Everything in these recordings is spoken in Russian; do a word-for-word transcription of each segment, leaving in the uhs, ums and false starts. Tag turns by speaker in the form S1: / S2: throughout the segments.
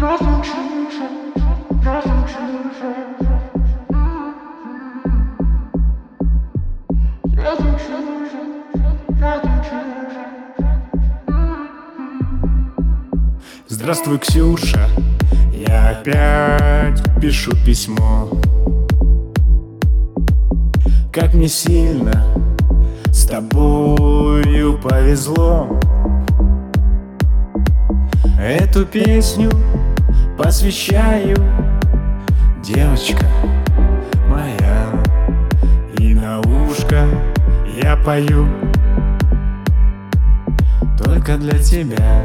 S1: Здравствуй, Ксюша, я опять пишу письмо. Как мне сильно с тобою повезло. Эту песню посвящаю, девочка моя, и на ушко я пою только для тебя.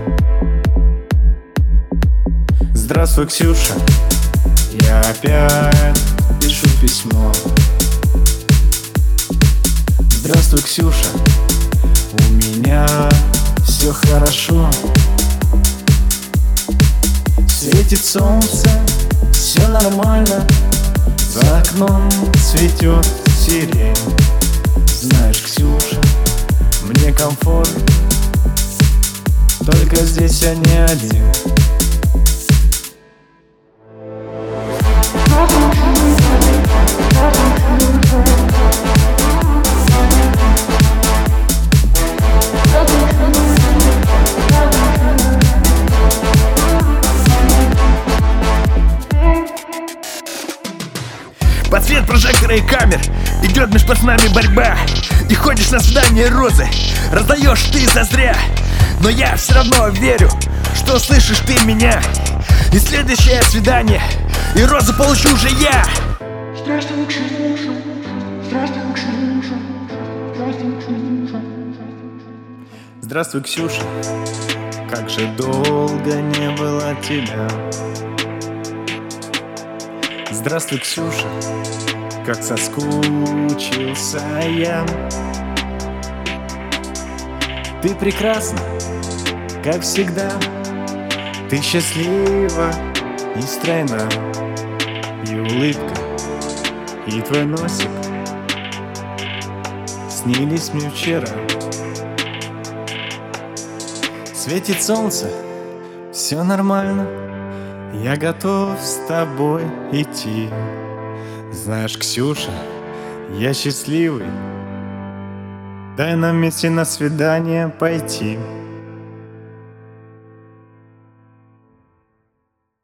S1: Здравствуй, Ксюша, я опять пишу письмо. Здравствуй, Ксюша, у меня все хорошо. Светит солнце, все нормально, за окном цветет сирень. Знаешь, Ксюша, мне комфортно, только здесь я не один.
S2: Под свет прожектора и камер идет меж пацанами борьба. И ходишь на свидание розы, раздаешь ты зазря. Но я все равно верю, что слышишь ты меня. И следующее свидание, и розу получу уже я.
S3: Здравствуй, Ксюша, здравствуй, Ксюша, здравствуй, Ксюша.
S1: Здравствуй, Ксюша, как же долго не было тебя. Здравствуй, Ксюша, как соскучился я. Ты прекрасна, как всегда. Ты счастлива и стройна. И улыбка, и твой носик снились мне вчера. Светит солнце, все нормально, я готов с тобой идти. Знаешь, Ксюша, я счастливый, дай нам вместе на свидание пойти.